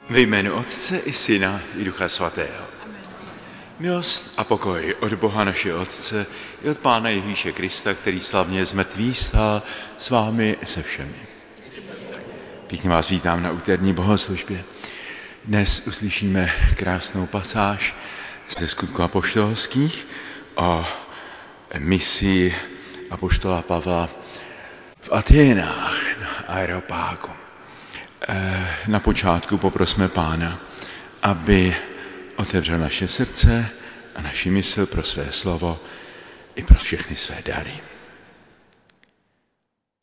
Ve jménu Otce i Syna i Ducha Svatého. Milost a pokoj od Boha našeho Otce i od Pána Ježíše Krista, který slavně z mrtvých vstal, s vámi se všemi. Pěkně vás vítám na úterní bohoslužbě. Dnes uslyšíme krásnou pasáž ze Skutků apoštolských o misi apoštola Pavla v Aténách na Areopágu. Na počátku poprosme Pána, aby otevřel naše srdce a naši mysl pro své slovo i pro všechny své dary.